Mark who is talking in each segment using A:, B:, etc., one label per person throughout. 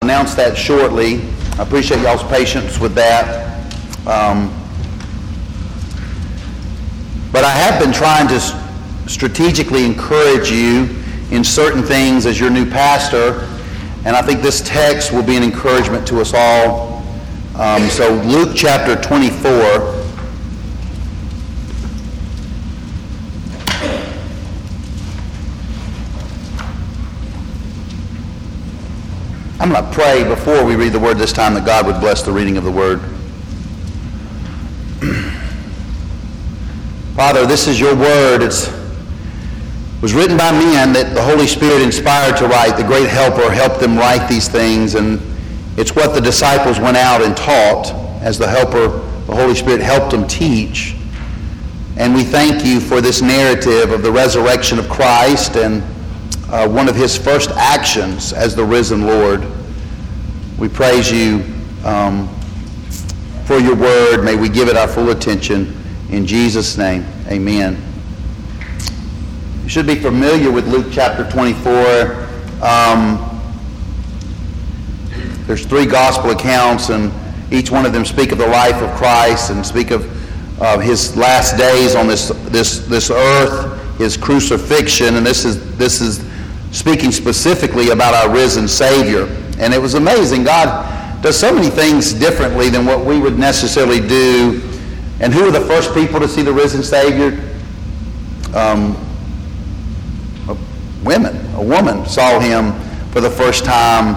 A: announce that shortly. I appreciate y'all's patience with that. But I have been trying to strategically encourage you in certain things as your new pastor, and I think this text will be an encouragement to us all. So Luke chapter 24. I'm going to pray before we read the word this time that God would bless the reading of the word. Father, this is your word. It was written by men that the Holy Spirit inspired to write. The great helper helped them write these things, and it's what the disciples went out and taught as the helper, the Holy Spirit, helped them teach. And we thank you for this narrative of the resurrection of Christ and one of his first actions as the risen Lord. We praise you for your word. May we give it our full attention. In Jesus' name, amen. You should be familiar with Luke chapter 24. There's 3 gospel accounts, and each one of them speak of the life of Christ and speak of his last days on this earth, his crucifixion, and this is speaking specifically about our risen Savior. And it was amazing. God does so many things differently than what we would necessarily do. And who were the first people to see the risen Savior? Women. A woman saw him for the first time.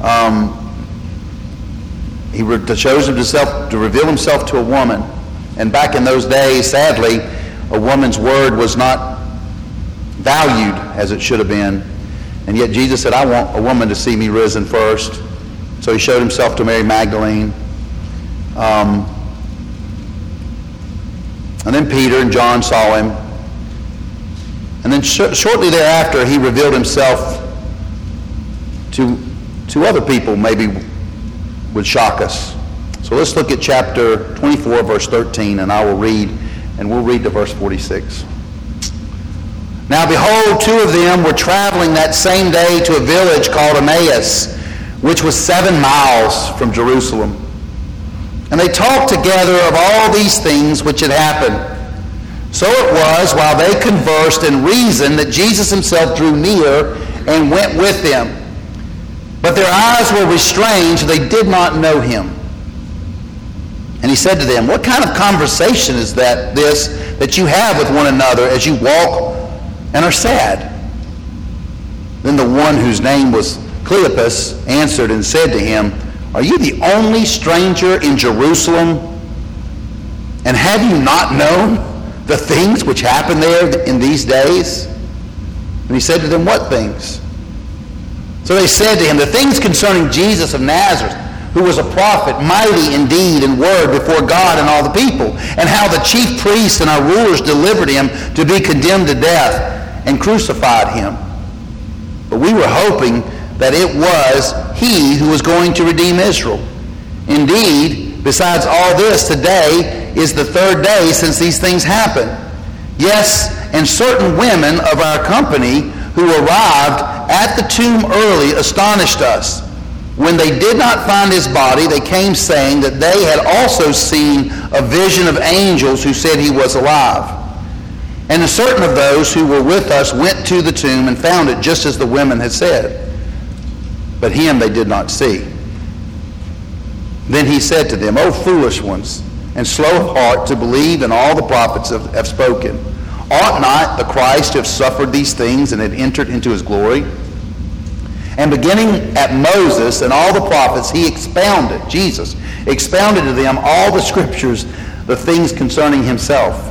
A: He chose himself to reveal himself to a woman. And back in those days, sadly, a woman's word was not valued as it should have been. And yet Jesus said, I want a woman to see me risen first. So he showed himself to Mary Magdalene. And then Peter and John saw him. And then shortly thereafter, he revealed himself to other people, maybe would shock us. So let's look at chapter 24, verse 13, and I will read, and we'll read to verse 46. Now behold, 2 of them were traveling that same day to a village called Emmaus, which was 7 miles from Jerusalem. And they talked together of all these things which had happened. So it was, while they conversed and reasoned, that Jesus himself drew near and went with them. But their eyes were restrained, so they did not know him. And he said to them, what kind of conversation is this that you have with one another as you walk and are sad? Then the one whose name was Cleopas answered and said to him, are you the only stranger in Jerusalem? And have you not known the things which happen there in these days? And he said to them, what things? So they said to him, the things concerning Jesus of Nazareth, who was a prophet, mighty in deed and word before God and all the people, and how the chief priests and our rulers delivered him to be condemned to death and crucified him. But we were hoping that it was he who was going to redeem Israel. Indeed, besides all this, today is the 3rd day since these things happened. Yes, and certain women of our company who arrived at the tomb early astonished us. When they did not find his body, they came saying that they had also seen a vision of angels who said he was alive. And certain of those who were with us went to the tomb and found it just as the women had said. But him they did not see. Then he said to them, O foolish ones, and slow of heart to believe in all the prophets have spoken. Ought not the Christ to have suffered these things and had entered into his glory? And beginning at Moses and all the prophets, Jesus expounded to them all the scriptures, the things concerning himself.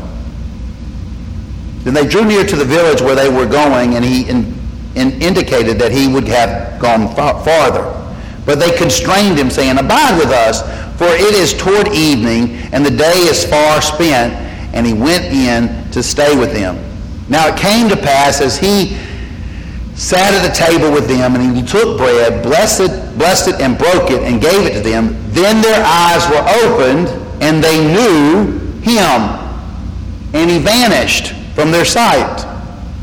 A: Then they drew near to the village where they were going, and he indicated that he would have gone farther. But they constrained him, saying, abide with us, for it is toward evening, and the day is far spent. And he went in to stay with them. Now it came to pass, as he sat at the table with them, and he took bread, blessed it, and broke it, and gave it to them. Then their eyes were opened, and they knew him, and he vanished from their sight.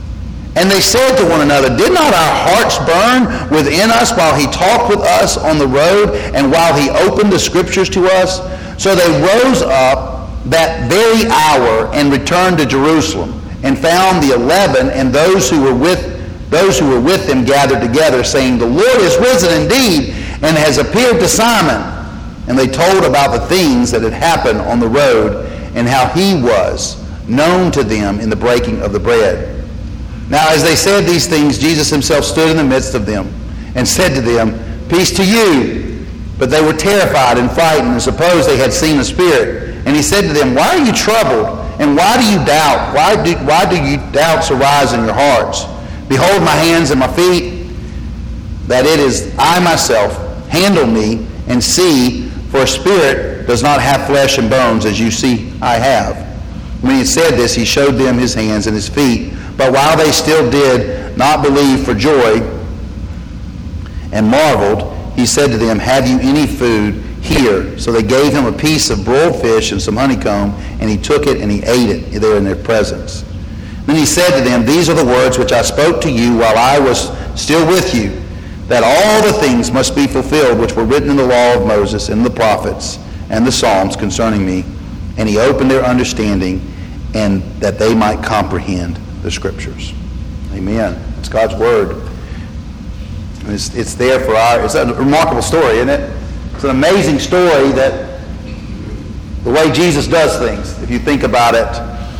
A: And they said to one another, did not our hearts burn within us while he talked with us on the road and while he opened the Scriptures to us? So they rose up that very hour and returned to Jerusalem and found the 11 and those who were with them gathered together, saying, the Lord is risen indeed and has appeared to Simon. And they told about the things that had happened on the road and how he was known to them in the breaking of the bread. Now, as they said these things, Jesus himself stood in the midst of them and said to them, peace to you. But they were terrified and frightened and supposed they had seen a spirit. And he said to them, why are you troubled? And why do you doubt? Why do you doubts arise in your hearts? Behold my hands and my feet, that it is I myself. Handle me and see, for a spirit does not have flesh and bones, as you see I have. When he had said this, he showed them his hands and his feet. But while they still did not believe for joy and marveled, he said to them, have you any food here? So they gave him a piece of broiled fish and some honeycomb, and he took it and he ate it there in their presence. Then he said to them, these are the words which I spoke to you while I was still with you, that all the things must be fulfilled which were written in the law of Moses and the prophets and the Psalms concerning me. And he opened their understanding, and that they might comprehend the Scriptures. Amen. It's God's Word. It's there for it's a remarkable story, isn't it? It's an amazing story that the way Jesus does things, if you think about it.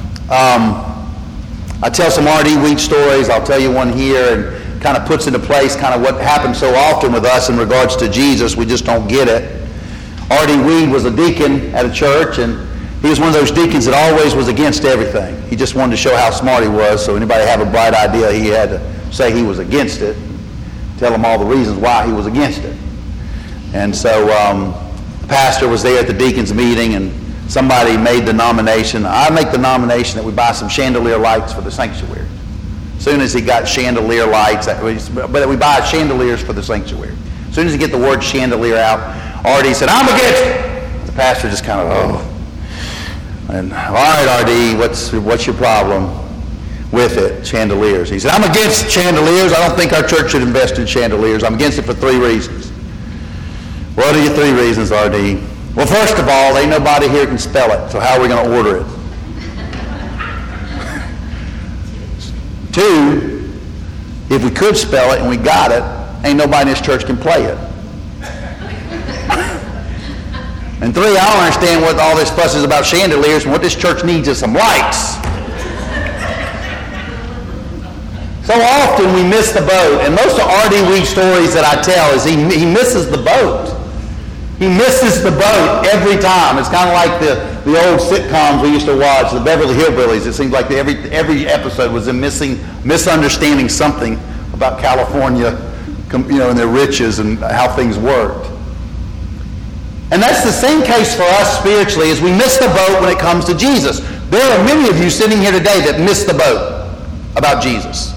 A: I tell some R.D. Weed stories. I'll tell you one here, and kind of puts into place kind of what happens so often with us in regards to Jesus. We just don't get it. R.D. Weed was a deacon at a church, and he was one of those deacons that always was against everything. He just wanted to show how smart he was, so anybody have a bright idea, he had to say he was against it, tell them all the reasons why he was against it. And so the pastor was there at the deacons' meeting, and somebody made the nomination. I make the nomination that we buy some chandelier lights for the sanctuary. As soon as he got chandelier lights, but we buy chandeliers for the sanctuary. As soon as he get the word chandelier out, R.D. said, I'm against it. The pastor just kind of, And, all right, R.D., what's your problem with it? Chandeliers. He said, I'm against chandeliers. I don't think our church should invest in chandeliers. I'm against it for 3 reasons. What are your 3 reasons, R.D.? Well, first of all, ain't nobody here can spell it, so how are we going to order it? 2, if we could spell it and we got it, ain't nobody in this church can play it. And 3, I don't understand what all this fuss is about chandeliers, and what this church needs is some lights. So often we miss the boat, and most of R.D. Weed's stories that I tell is he misses the boat. He misses the boat every time. It's kind of like the old sitcoms we used to watch, the Beverly Hillbillies. It seems like every episode was them misunderstanding something about California, and their riches and how things worked. And that's the same case for us spiritually, as we miss the boat when it comes to Jesus. There are many of you sitting here today that missed the boat about Jesus.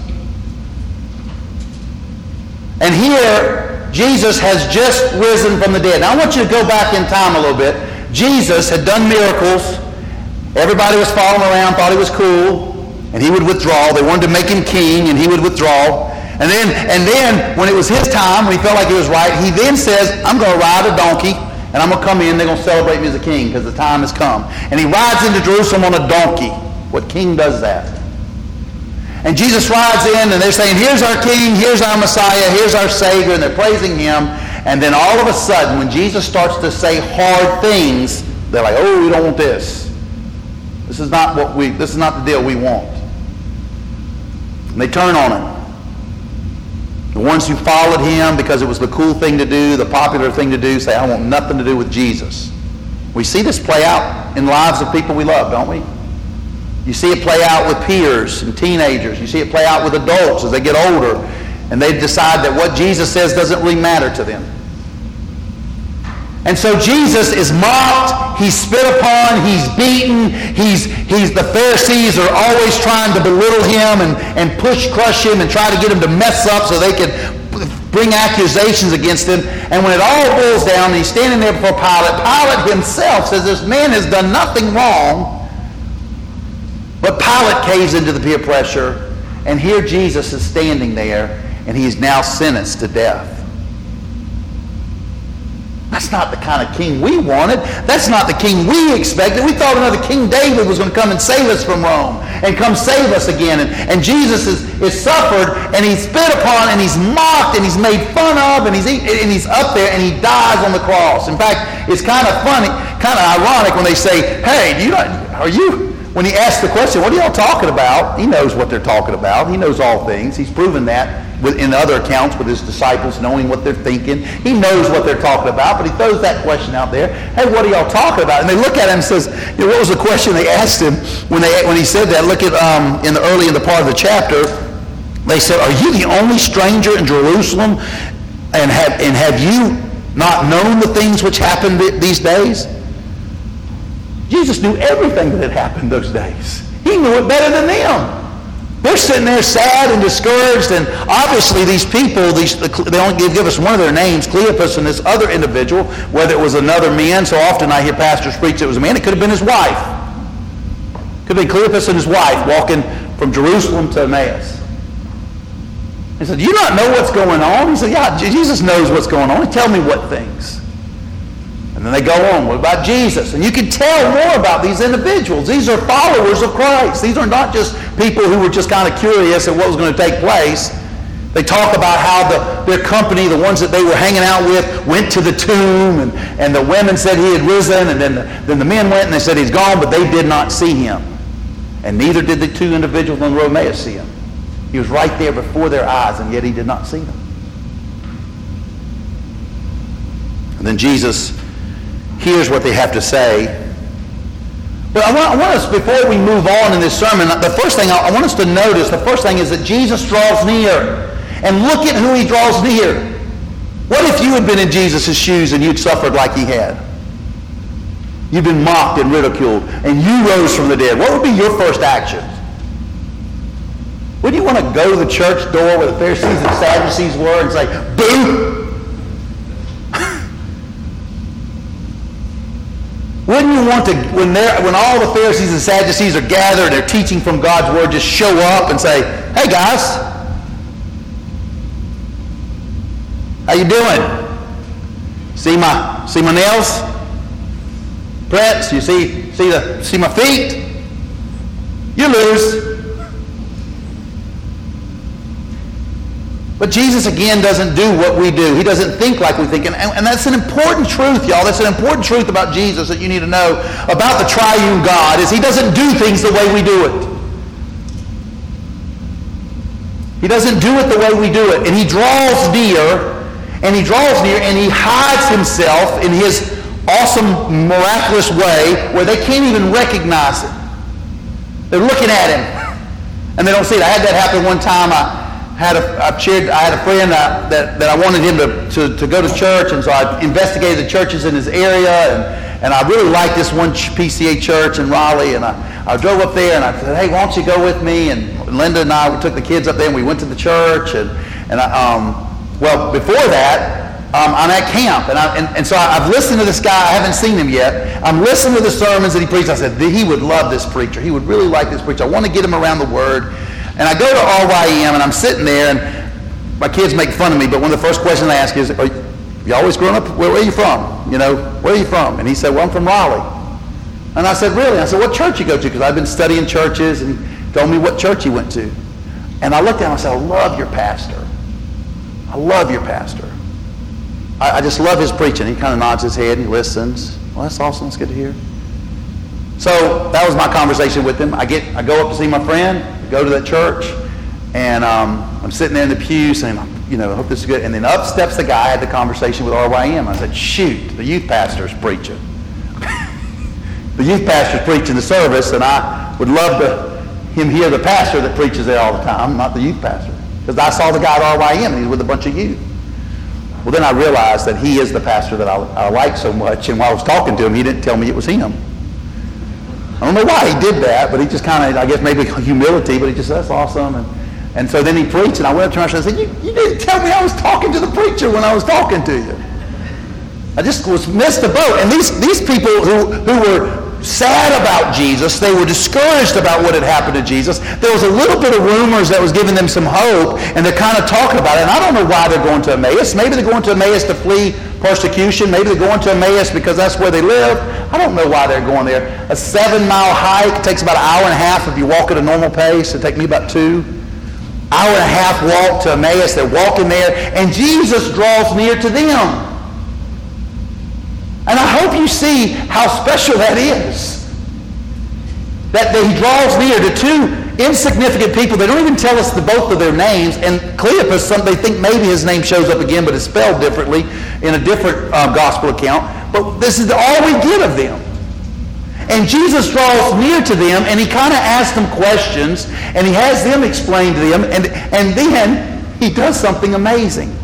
A: And here, Jesus has just risen from the dead. Now I want you to go back in time a little bit. Jesus had done miracles. Everybody was following around, thought he was cool, and he would withdraw. They wanted to make him king, and he would withdraw. And then when it was his time, when he felt like it was right, he then says, I'm going to ride a donkey, and I'm going to come in. They're going to celebrate me as a king because the time has come. And he rides into Jerusalem on a donkey. What king does that? And Jesus rides in, and they're saying, here's our king, here's our Messiah, here's our Savior, and they're praising him. And then all of a sudden, when Jesus starts to say hard things, they're like, oh, we don't want this. This is not the deal we want. And they turn on him. The ones who followed him because it was the cool thing to do, the popular thing to do, say, I want nothing to do with Jesus. We see this play out in the lives of people we love, don't we? You see it play out with peers and teenagers. You see it play out with adults as they get older, and they decide that what Jesus says doesn't really matter to them. And so Jesus is mocked, he's spit upon, he's beaten, the Pharisees are always trying to belittle him and crush him and try to get him to mess up so they can bring accusations against him. And when it all boils down, and he's standing there before Pilate, Pilate himself says this man has done nothing wrong. But Pilate caves into the peer pressure, And here Jesus is standing there, and he is now sentenced to death. That's not the kind of king we wanted. That's not the king we expected. We thought another King David was going to come and save us from Rome and come save us again. And Jesus is suffered, and he's spit upon, and he's mocked, and he's made fun of, and he's up there, and he dies on the cross. In fact, it's kind of funny, kind of ironic when they say, hey, when he asks the question, what are y'all talking about? He knows what they're talking about. He knows all things. He's proven that in other accounts with his disciples, knowing what they're thinking. He knows what they're talking about, but he throws that question out there. Hey, what are y'all talking about? And they look at him and says, what was the question they asked him when he said that? Look at in the part of the chapter. They said, are you the only stranger in Jerusalem, and have you not known the things which happened these days? Jesus knew everything that had happened those days. He knew it better than them. They're sitting there sad and discouraged, and obviously these people, they only give us one of their names, Cleopas, and this other individual, whether it was another man. So often I hear pastors preach it was a man. It could have been his wife. It could have been Cleopas and his wife walking from Jerusalem to Emmaus. He said, do you not know what's going on? He said, yeah, Jesus knows what's going on. Tell me what things. And then they go on, what about Jesus? And you can tell more about these individuals. These are followers of Christ. These are not just people who were just kind of curious at what was going to take place. They talk about how their company, the ones that they were hanging out with, went to the tomb, and the women said he had risen, and then the men went and they said he's gone, but they did not see him. And neither did the two individuals on the road Emmaus see him. He was right there before their eyes, and yet he did not see them. And then Jesus hears what they have to say. But I want us, before we move on in this sermon, the first thing I want us to notice, the first thing is that Jesus draws near. And look at who he draws near. What if you had been in Jesus' shoes and you'd suffered like he had? You've been mocked and ridiculed, and you rose from the dead. What would be your first action? Wouldn't you want to go to the church door where the Pharisees and Sadducees were and say, boo? Wouldn't you want to, when all the Pharisees and Sadducees are gathered, they're teaching from God's word, just show up and say, hey guys, how you doing? See my nails? Prince, you see my feet? You lose. But Jesus, again, doesn't do what we do. He doesn't think like we think. And that's an important truth, y'all. That's an important truth about Jesus that you need to know about the triune God, is he doesn't do things the way we do it. He doesn't do it the way we do it. And he draws near, and he hides himself in his awesome, miraculous way where they can't even recognize him. They're looking at him, and they don't see it. I had that happen one time. I had a friend that I wanted him to go to church, and so I investigated the churches in his area, and I really liked this one PCA church in Raleigh, and I drove up there, and I said, hey, why don't you go with me? And Linda and I, we took the kids up there, and we went to the church, and before that, I'm at camp, and so I've listened to this guy. I haven't seen him yet. I'm listening to the sermons that he preached. I said, he would love this preacher. He would really like this preacher. I want to get him around the Word. And I go to RYM, and I'm sitting there, and my kids make fun of me, but one of the first questions I ask is, you always grown up? Where are you from? Where are you from? And he said, well, I'm from Raleigh. And I said, really? I said, what church you go to? Because I've been studying churches, and he told me what church he went to. And I looked at him and I said, I love your pastor. I love your pastor. I just love his preaching. He kind of nods his head and he listens. Well, that's awesome. That's good to hear. So that was my conversation with him. I go up to see my friend, go to that church, and I'm sitting there in the pew saying, I hope this is good. And then up steps the guy. I had the conversation with RYM. I said, shoot, the youth pastor's preaching. The youth pastor's preaching the service, and I would love him hear the pastor that preaches there all the time, not the youth pastor. Because I saw the guy at RYM, and he's with a bunch of youth. Well, then I realized that he is the pastor that I like so much, and while I was talking to him, he didn't tell me it was him. I don't know why he did that, but he just kind of, I guess maybe humility, but he just said, that's awesome. And so then he preached, and I went up to him and I said, you didn't tell me I was talking to the preacher when I was talking to you. I just missed the boat. And these people who were sad about Jesus. They were discouraged about what had happened to Jesus. There was a little bit of rumors that was giving them some hope, and they're kind of talking about it. And I don't know why they're going to Emmaus. Maybe they're going to Emmaus to flee persecution. Maybe they're going to Emmaus because that's where they live. I don't know why they're going there. A 7-mile hike takes about an hour and a half if you walk at a normal pace. It'd take me about 2. Hour and a half walk to Emmaus. They're walking there, and Jesus draws near to them. And I hope you see how special that is. That he draws near to 2 insignificant people. They don't even tell us both of their names. And Cleopas, they think maybe his name shows up again, but it's spelled differently in a different gospel account. But this is all we get of them. And Jesus draws near to them, and he kind of asks them questions, and he has them explain to them, and then he does something amazing.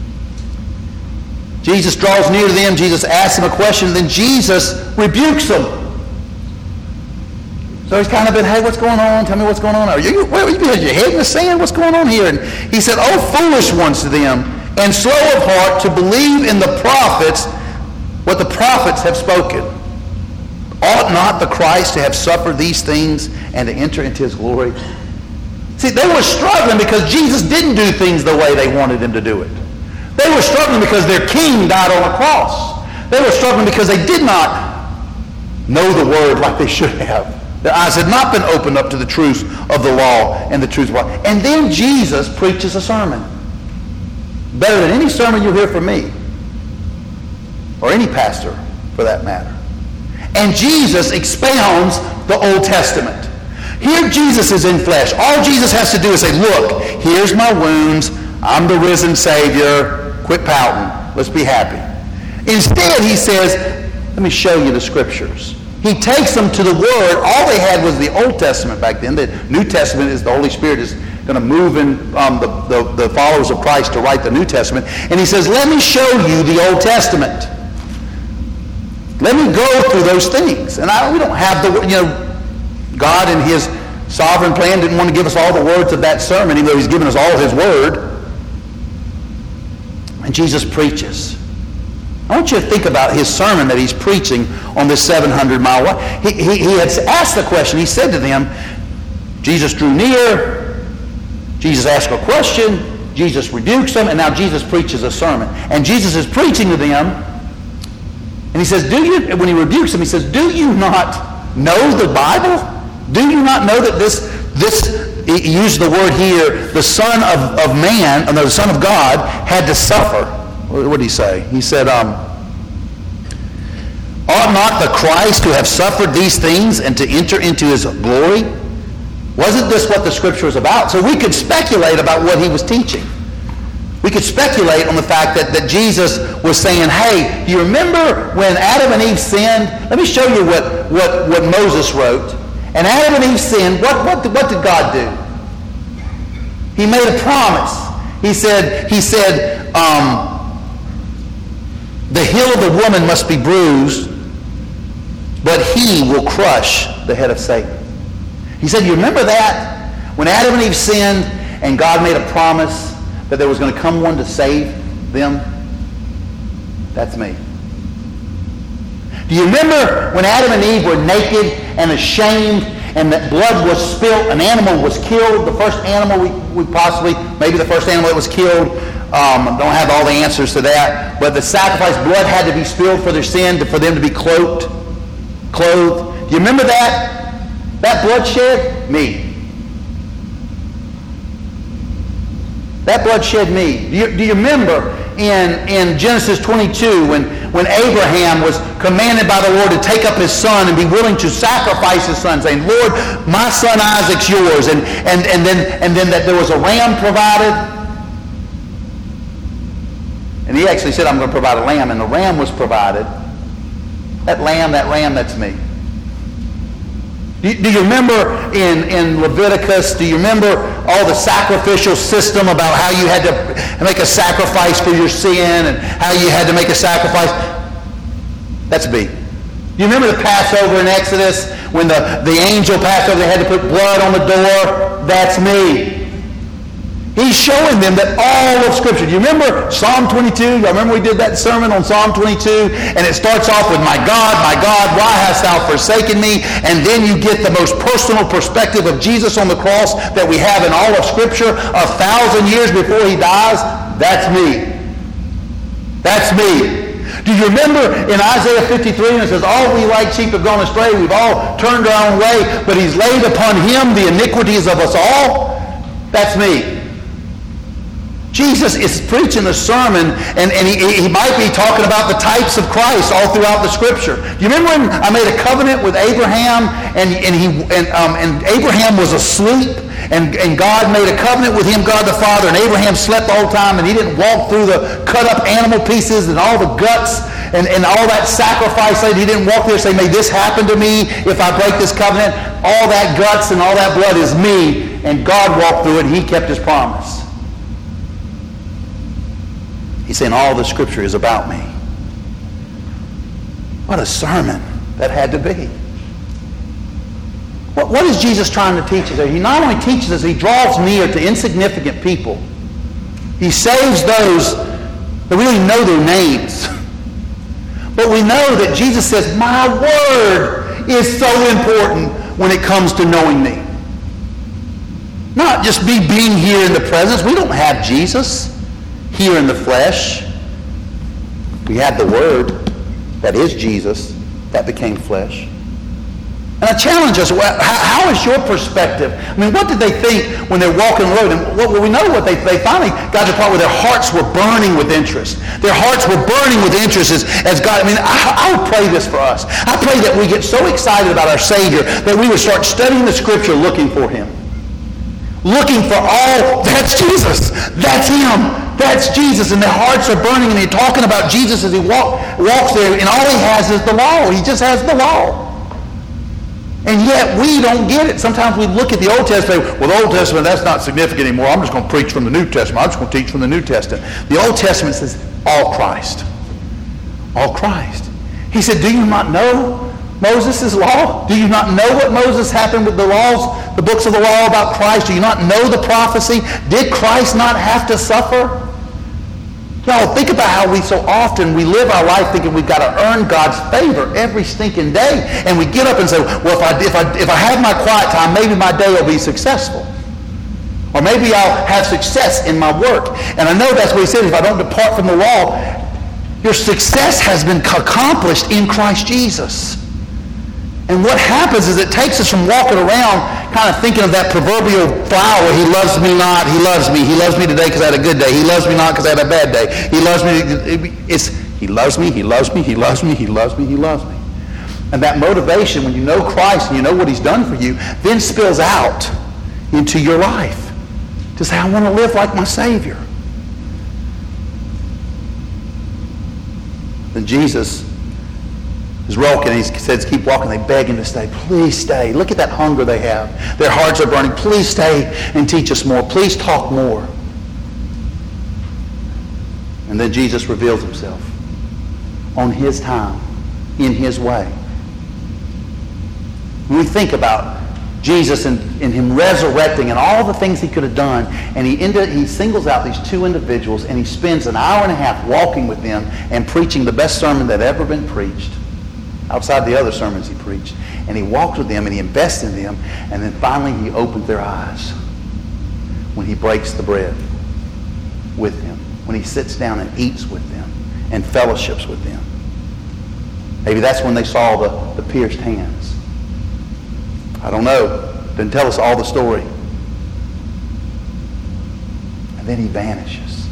A: Jesus draws near to them, Jesus asks them a question, and then Jesus rebukes them. So he's kind of been, hey, what's going on? Tell me what's going on. Are you had your head in the sand? What's going on here? And he said, "Oh, foolish ones to them, and slow of heart to believe in the prophets, what the prophets have spoken. Ought not the Christ to have suffered these things and to enter into his glory?" See, they were struggling because Jesus didn't do things the way they wanted him to do it. They were struggling because their king died on a cross. They were struggling because they did not know the word like they should have. Their eyes had not been opened up to the truth of the law and the truth of God. And then Jesus preaches a sermon. Better than any sermon you'll hear from me. Or any pastor, for that matter. And Jesus expounds the Old Testament. Here Jesus is in flesh. All Jesus has to do is say, look, here's my wounds. I'm the risen Savior. Quit pouting. Let's be happy. Instead, he says, let me show you the Scriptures. He takes them to the Word. All they had was the Old Testament back then. The New Testament is the Holy Spirit is going to move in the followers of Christ to write the New Testament. And he says, let me show you the Old Testament. Let me go through those things. And we don't have God in his sovereign plan didn't want to give us all the words of that sermon, even though he's given us all his word. And Jesus preaches. I want you to think about his sermon that he's preaching on this 700-mile walk. He had asked the question. He said to them, Jesus drew near. Jesus asked a question. Jesus rebukes them. And now Jesus preaches a sermon. And Jesus is preaching to them. And he says, when he rebukes them, he says, do you not know the Bible? Do you not know that this he used the word here, the Son of Man, the Son of God, had to suffer. What did he say? He said, ought not the Christ to have suffered these things and to enter into his glory? Wasn't this what the Scripture was about? So we could speculate about what he was teaching. We could speculate on the fact that Jesus was saying, hey, do you remember when Adam and Eve sinned? Let me show you what Moses wrote. And Adam and Eve sinned. What did God do? He made a promise. He said, the heel of the woman must be bruised, but he will crush the head of Satan. He said, you remember that? When Adam and Eve sinned and God made a promise that there was going to come one to save them? That's me. Do you remember when Adam and Eve were naked and ashamed and that blood was spilt, an animal was killed, the first animal maybe the first animal that was killed, don't have all the answers to that, but the sacrifice, blood had to be spilled for their sin, for them to be clothed. Do you remember that? That bloodshed? Me. That bloodshed me. Do you remember in Genesis 22 when Abraham was commanded by the Lord to take up his son and be willing to sacrifice his son, saying, Lord, my son Isaac's yours, and then that there was a ram provided? And he actually said, I'm going to provide a lamb, and the ram was provided. That lamb, that's me. Do you remember in Leviticus, do you remember all the sacrificial system about how you had to make a sacrifice for your sin and how you had to make a sacrifice? That's me. Do you remember the Passover in Exodus when the angel passed over, they had to put blood on the door? That's me. He's showing them that all of Scripture. Do you remember Psalm 22? You remember we did that sermon on Psalm 22? And it starts off with, my God, why hast thou forsaken me? And then you get the most personal perspective of Jesus on the cross that we have in all of Scripture 1,000 years before he dies. That's me. That's me. Do you remember in Isaiah 53, and it says, all we like sheep have gone astray, we've all turned our own way, but he's laid upon him the iniquities of us all? That's me. Jesus is preaching a sermon, and he might be talking about the types of Christ all throughout the Scripture. Do you remember when I made a covenant with Abraham, and Abraham was asleep, and God made a covenant with him, God the Father, and Abraham slept the whole time, and he didn't walk through the cut-up animal pieces and all the guts and all that sacrifice. He didn't walk there and say, may this happen to me if I break this covenant. All that guts and all that blood is me, and God walked through it, and he kept his promise. He's saying all the Scripture is about me. What a sermon that had to be. What is Jesus trying to teach us there? He not only teaches us, he draws near to insignificant people. He saves those that really know their names. But we know that Jesus says, my word is so important when it comes to knowing me. Not just me being here in the presence. We don't have Jesus here in the flesh. We had the Word, that is Jesus, that became flesh. And I challenge us, how is your perspective? I mean, what did they think when they're walking the road? And we know what they finally got to the point where their hearts were burning with interest. Their hearts were burning with interest as God. I mean, I would pray this for us. I pray that we get so excited about our Savior that we would start studying the Scripture looking for him. Looking for all, that's Jesus. That's him. That's Jesus. And their hearts are burning, and they're talking about Jesus as he walks there, and all he has is the law. He just has the law. And yet we don't get it. Sometimes we look at the Old Testament and say, well, the Old Testament, that's not significant anymore. I'm just going to preach from the New Testament. I'm just going to teach from the New Testament. The Old Testament says, all Christ. All Christ. He said, do you not know Moses' law? Do you not know what Moses happened with the laws, the books of the law about Christ? Do you not know the prophecy? Did Christ not have to suffer? Y'all, think about how we so often we live our life thinking we've got to earn God's favor every stinking day. And we get up and say, well, if I have my quiet time, maybe my day will be successful. Or maybe I'll have success in my work. And I know that's what he said, if I don't depart from the law, your success has been accomplished in Christ Jesus. And what happens is it takes us from walking around kind of thinking of that proverbial flower, he loves me not, he loves me. He loves me today because I had a good day. He loves me not because I had a bad day. He loves me. He loves me, he loves me, he loves me, he loves me, he loves me. And that motivation, when you know Christ and you know what he's done for you, then spills out into your life to say, I want to live like my Savior. Then Jesus is walking, and he says, keep walking. They beg him to stay. Please stay. Look at that hunger they have. Their hearts are burning. Please stay and teach us more. Please talk more. And then Jesus reveals himself on his time, in his way. When we think about Jesus and him resurrecting and all the things he could have done, and he singles out these two individuals, and he spends an hour and a half walking with them and preaching the best sermon that ever been preached, outside the other sermons he preached. And he walked with them and he invests in them, and then finally he opens their eyes when he breaks the bread with them, when he sits down and eats with them and fellowships with them. Maybe that's when they saw the pierced hands. I don't know. Didn't tell us all the story. And then he vanishes.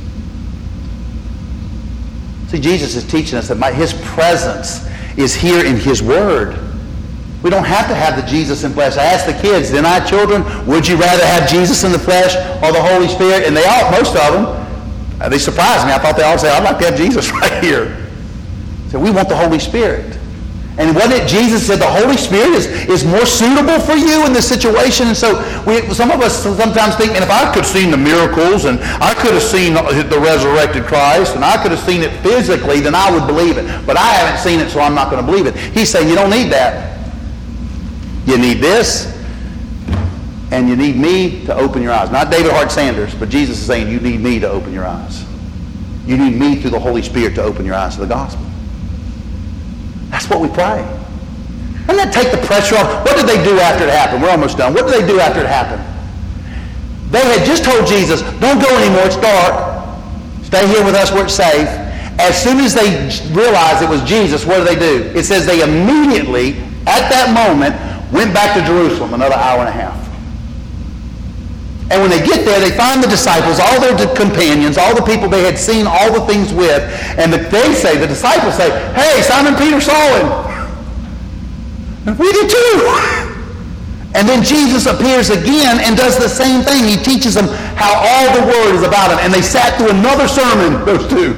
A: See, Jesus is teaching us that his presence is here in his word. We don't have to have the Jesus in flesh. I asked the kids, deny children, would you rather have Jesus in the flesh or the Holy Spirit? And they all, most of them, they surprised me. I thought they all said, I'd like to have Jesus right here. So we want the Holy Spirit. And wasn't it Jesus said the Holy Spirit is more suitable for you in this situation? And so some of us sometimes think, man, if I could have seen the miracles and I could have seen the resurrected Christ and I could have seen it physically, then I would believe it. But I haven't seen it, so I'm not going to believe it. He's saying you don't need that. You need this, And you need me to open your eyes. Not David Hart Sanders, but Jesus is saying you need me to open your eyes. You need me through the Holy Spirit to open your eyes to the gospel. That's what we pray. Doesn't that take the pressure off? What did they do after it happened? We're almost done. What did they do after it happened? They had just told Jesus, don't go anymore, it's dark. Stay here with us where it's safe. As soon as they realized it was Jesus, what do? It says they immediately, at that moment, went back to Jerusalem, another hour and a half. And when they get there, they find the disciples, all their companions, all the people they had seen all the things with, and the disciples say, hey, Simon Peter saw him. And we did too. And then Jesus appears again and does the same thing. He teaches them how all the Word is about him. And they sat through another sermon, those two.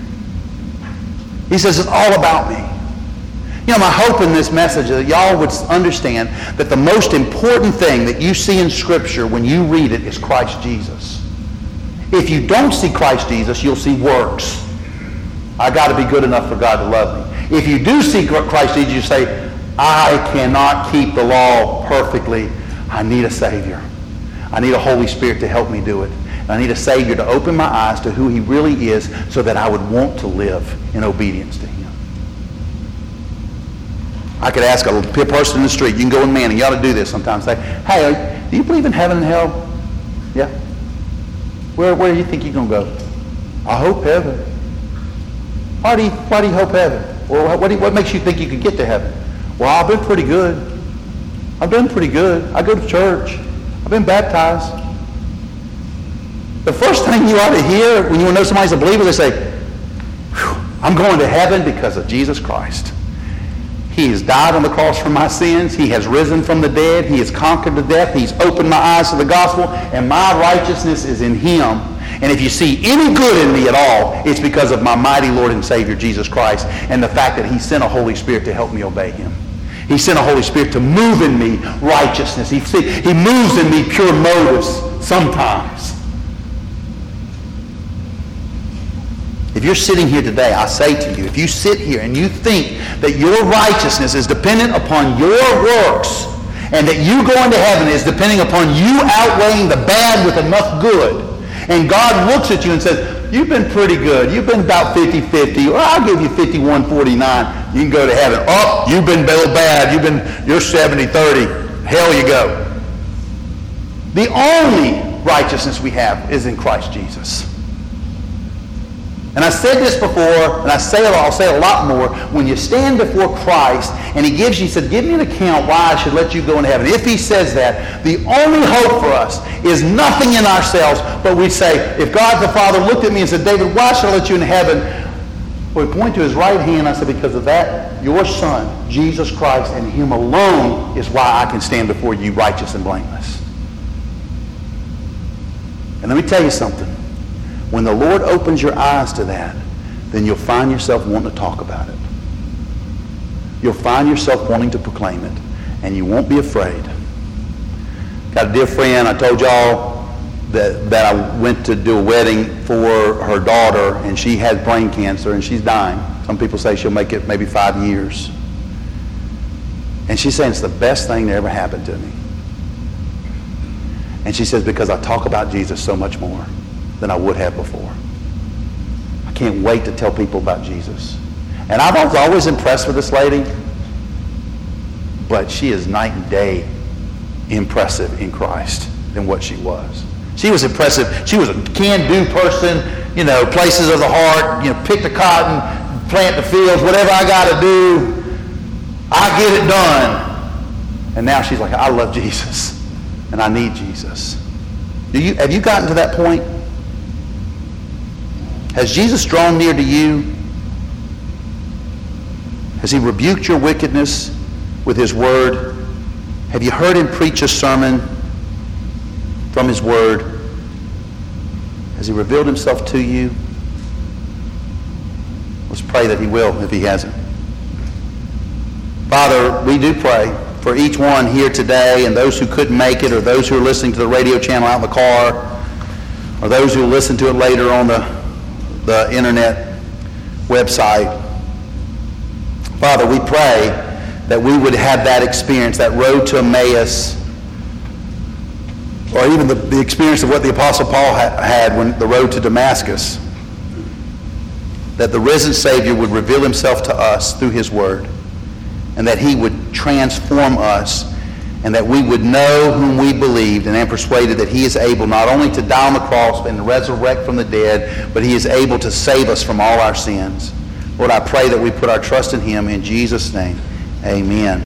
A: He says, it's all about me. You know, my hope in this message is that y'all would understand that the most important thing that you see in Scripture when you read it is Christ Jesus. If you don't see Christ Jesus, you'll see works. I got to be good enough for God to love me. If you do see Christ Jesus, you say, I cannot keep the law perfectly. I need a Savior. I need a Holy Spirit to help me do it. And I need a Savior to open my eyes to who he really is so that I would want to live in obedience to him. I could ask a person in the street, you can go in Manning, you ought to do this sometimes, say, hey, do you believe in heaven and hell? Yeah. Where do you think you're going to go? I hope heaven. Why do you hope heaven? Or what makes you think you could get to heaven? Well, I've been pretty good. I've done pretty good. I go to church. I've been baptized. The first thing you ought to hear when you know somebody's a believer, they say, I'm going to heaven because of Jesus Christ. He has died on the cross for my sins. He has risen from the dead. He has conquered the death. He's opened my eyes to the gospel, and my righteousness is in him. And if you see any good in me at all, it's because of my mighty Lord and Savior, Jesus Christ, and the fact that he sent a Holy Spirit to help me obey him. He sent a Holy Spirit to move in me righteousness. He moves in me pure motives sometimes. If you're sitting here today, I say to you, if you sit here and you think that your righteousness is dependent upon your works and that you going to heaven is depending upon you outweighing the bad with enough good, and God looks at you and says, you've been pretty good. You've been about 50-50. Or I'll give you 51-49. You can go to heaven. Oh, you've been real bad. You're 70-30. Hell you go. The only righteousness we have is in Christ Jesus. And I said this before, and I'll say it a lot more. When you stand before Christ, and he said, give me an account why I should let you go into heaven. If he says that, the only hope for us is nothing in ourselves, but we say, if God the Father looked at me and said, David, why should I let you in heaven? Well, he pointed to his right hand. I said, because of that, your Son, Jesus Christ, and him alone is why I can stand before you righteous and blameless. And let me tell you something. When the Lord opens your eyes to that, then you'll find yourself wanting to talk about it. You'll find yourself wanting to proclaim it, and you won't be afraid. Got a dear friend, I told y'all that I went to do a wedding for her daughter, and she had brain cancer, and she's dying. Some people say she'll make it maybe 5 years. And she's saying it's the best thing that ever happened to me. And she says, because I talk about Jesus so much more than I would have before. I can't wait to tell people about Jesus. And I was always impressed with this lady, but she is night and day impressive in Christ than what she was. She was impressive. She was a can-do person, places of the heart, pick the cotton, plant the fields, whatever I got to do, I get it done. And now she's like, I love Jesus, and I need Jesus. Have you gotten to that point? Has Jesus drawn near to you? Has he rebuked your wickedness with his word? Have you heard him preach a sermon from his word? Has he revealed himself to you? Let's pray that he will if he hasn't. Father, we do pray for each one here today and those who couldn't make it, or those who are listening to the radio channel out in the car, or those who will listen to it later on the internet website. Father, we pray that we would have that experience, that road to Emmaus, or even the experience of what the Apostle Paul had when the road to Damascus, that the risen Savior would reveal himself to us through his word, and that he would transform us, and that we would know whom we believed, and am persuaded that he is able not only to die on the cross and resurrect from the dead, but he is able to save us from all our sins. Lord, I pray that we put our trust in him. In Jesus' name, amen.